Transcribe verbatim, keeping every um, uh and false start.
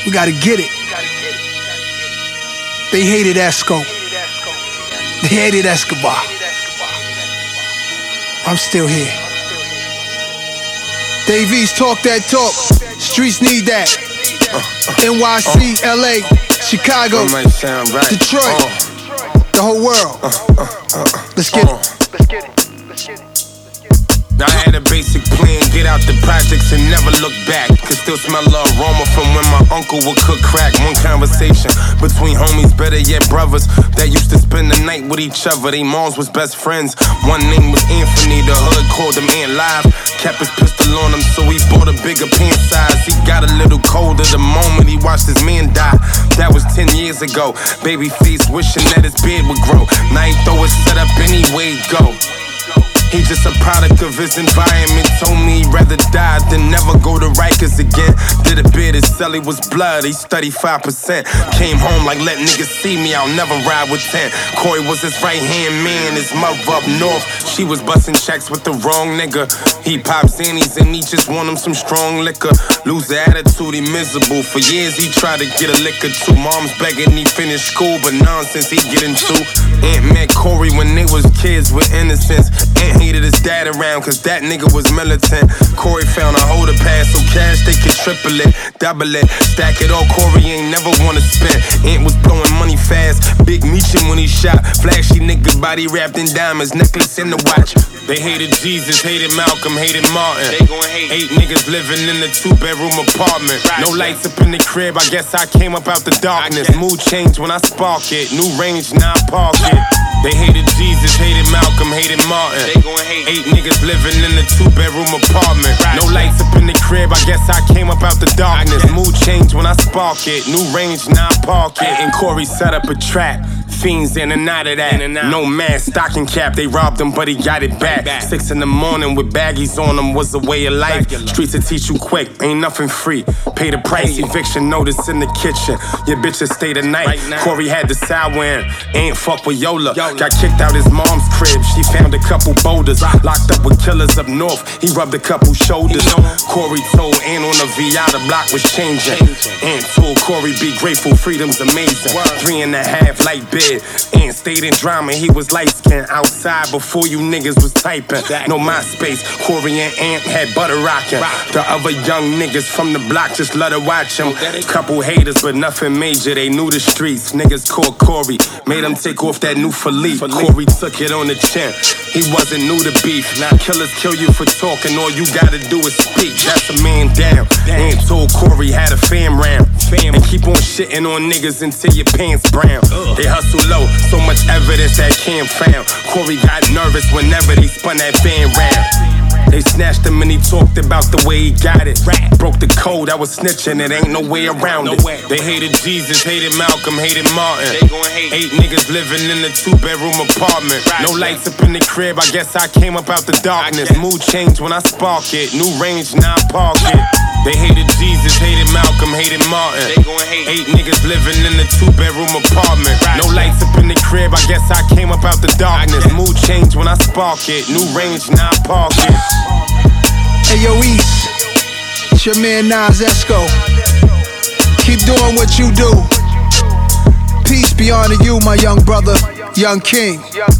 We gotta get it. They hated Esco. They hated Escobar. I'm still here. Dave East, talk that talk. Streets need that. N Y C, L A, Chicago, Detroit, the whole world. Let's get it. Let's get it. Let's get it. Now I had a basic plan, get out the projects and never look back. Could still smell the aroma from when my uncle would cook crack. One conversation between homies, better yet brothers, that used to spend the night with each other. They moms was best friends. One name was Anthony, the hood called him Ant Live. Kept his pistol on him, so he bought a bigger pant size. He got a little colder the moment he watched his man die. That was ten years ago. Babyface wishing that his beard would grow. Now he throw his set up anyway, go. He just a product of his environment. Told me he'd rather die than never go to Rikers again. Did a bid, his celly was blood, he studied five percent. Came home like, let niggas see me, I'll never ride with ten. Corey was his right hand man, his mother up north. She was busting checks with the wrong nigga. He pops Xannies and he just want him some strong liquor. Lose the attitude, he miserable. For years he tried to get a liquor too. Mom's begging he finish school, but nonsense he get into. Aunt met Corey when they was kids with innocence. Aunt hated his dad around cause that nigga was militant. Corey found a holder pass so cash they could triple it, double it, stack it all. Corey ain't never wanna spend. Aunt was blowing money fast, big Meechin when he shot. Flashy nigga body wrapped in diamonds, necklace in the watch. They hated Jesus, hated Malcolm, hated Martin. They gon' hate eight niggas living in a two bedroom apartment. No lights up in the crib, I guess I came up out the darkness. Mood changed when I spark it, new range now I park it. They hated Jesus, hated Malcolm, hated Martin. They gon' hate eight niggas living in a two bedroom apartment. No lights up in the crib, I guess I came up out the darkness. Mood changed when I spark it, new range now I park it. And Corey set up a trap. Fiends in and out of that. No mask, stocking cap, they robbed him, but he got it back. Six in the morning with baggies on them was a way of life. Streets will teach you quick, ain't nothing free. Pay the price, eviction notice in the kitchen. Your bitches stay the night. Corey had the sour in, ain't fuck with Yola. Got kicked out his mom's crib, she found a couple boulders. Locked up with killers up north, he rubbed a couple shoulders. Corey told Aunt on the V I the block was changing. Aunt told Corey be grateful, freedom's amazing. Three and a half light bid. Aunt stayed in drama, he was light-skinned. Outside before you niggas was typing. No MySpace, Corey and Aunt had butter rocking. The other young niggas from the block just let her watch him. Couple haters, but nothing major, they knew the streets. Niggas called Corey, made him take off that new Philippe. Corey took it on the chin, he wasn't new to beef. Killers kill you for talking, all you gotta do is speak. That's a man down. Aunt told Corey had a fam round. And keep on shitting on niggas until your pants brown. They hustle low, so much evidence that Cam found. Corey got nervous whenever they spun that van round. They snatched him and he talked about the way he got it. Broke the code, I was snitching, it ain't no way around it. They hated Jesus, hated Malcolm, hated Martin. They gon' hate eight niggas living in a two bedroom apartment. No lights up in the crib, I guess I came up out the darkness. Mood changed when I spark it, new range now I park it. They hated Jesus, hated Malcolm, hated Martin. They gon' hate eight niggas living in a two bedroom apartment. No lights up in the crib, I guess I came up out the darkness. Mood changed when I spark it, new range now I park it. Hey yo East, it's your man Nas Esco. Keep doing what you do. Peace be unto you, my young brother, young king.